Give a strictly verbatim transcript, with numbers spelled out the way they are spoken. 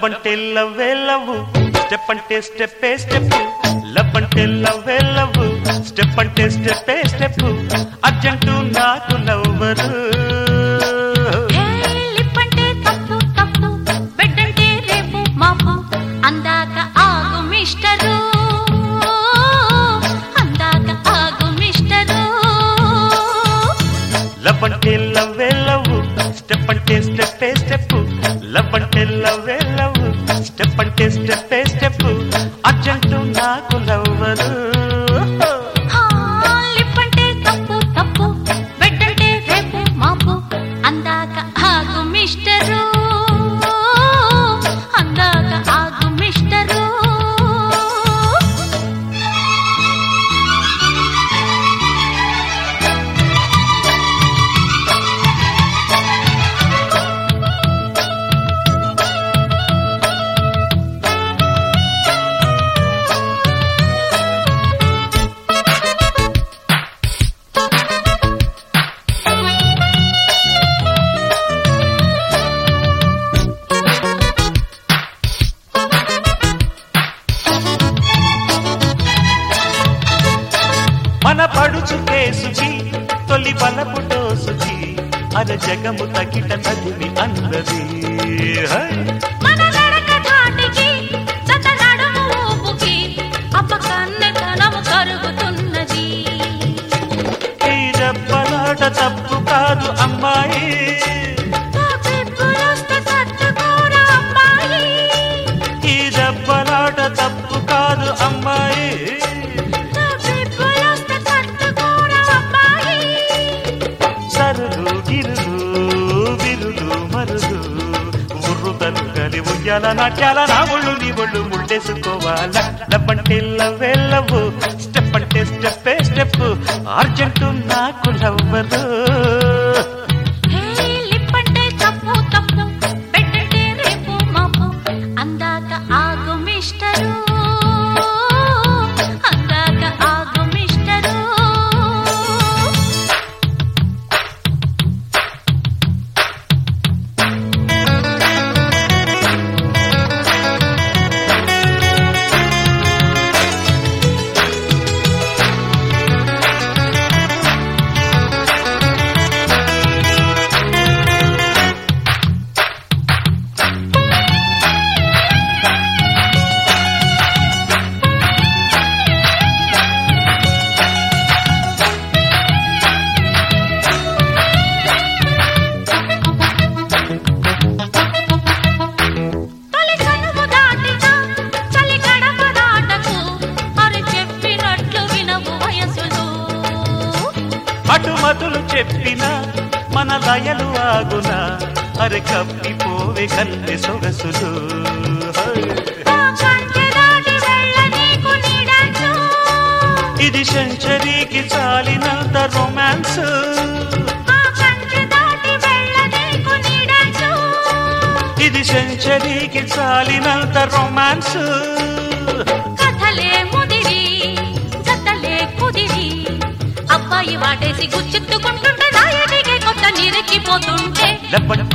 లవ్వంటే లవ్వే love step అంటే స్టెప్పే స్టెప్ లవ్వంటే లవ్వే లవ్వు స్టెప్ అంటే స్టెప్పే స్టెప్ అర్జెంటు నాకు నవ్వరు లిప్పంటే తప్పు తప్పు బెడ్డంటే రేపు మాపు అందాక ఆగు మిస్టరు అందాక ఆగు మిస్టరు లవ్వంటే లవ్వే లవ్వు స్టెప్ అంటే స్టెప్పే స్టెప్ లవ్వంటే లవ్వే లవ్వు స్టెప్ అంటే స్టెప్పే స్టెప్ అర్జెంటు నాకు నవ్వరు లిప్పంటే తప్పు తప్పు బెడ్డంటే రేపు మాపు అందాక ఆగు మిస్టరు అందాక ఆగు మిస్టరు మన పడుచు కేసుకి తొలి బలపు డోసుకి అర జగము తగిట తగిలి అన్నది మన నడక ధాటికి జత నడుము ఊపుకి అపకన్నెతనము కరుగుతున్నది ఈ దెబ్బలాట తప్పు కాదు అమ్మాయి తప్పిప్పులొస్తే తట్టుకోరా అమ్మాయి ఈ దెబ్బలాట తప్పు కాదు అమ్మాయి తప్పిప్పులొస్తే తట్టుకోరా అమ్మాయి సరులు గిరులు విరులు మరులు ఉర్రుతలు కలి ఉయ్యాల నాట్యాల నా ఒళ్ళు నీ ఒళ్ళు ముళ్ళేసుకోవాల లవ్వంటే లవ్వే లవ్వు స్టెప్ అంటే స్టెప్పే స్టెప్ అర్జెంటు నాకు లవ్వరు లిప్పంటే తప్పు తప్పు బెడ్డంటే రేపు మాపు అందాక ఆగు మిస్టరు అందాక ఆగు మిస్టరు తొలి కనుము దాటిన చలి గడప దాటకు అరి చెప్పినట్లు వినవు వయసులు అటుమతులు చెప్పిన మన లయలు ఆగున అరె కప్పిపోవే కన్నె సొగసులు ఆ కంచె దాటి వెళ్ళ నీకు నీడచ్చు ఇది సెంచరీకి చాలినంత రొమాన్స్ ఆ కంచె దాటి వెళ్ళ నీకు నీడచ్చు ఇది సెంచరీకి చాలినంత రొమాన్స్ కథలే ముదిరి జతలే కుదిరి అబ్బాయి వాటేసి గుచ్చెత్తుకుంటుంటే నాయటికే కొత్త నీరెక్కిపోతుంటే లవ్వంటే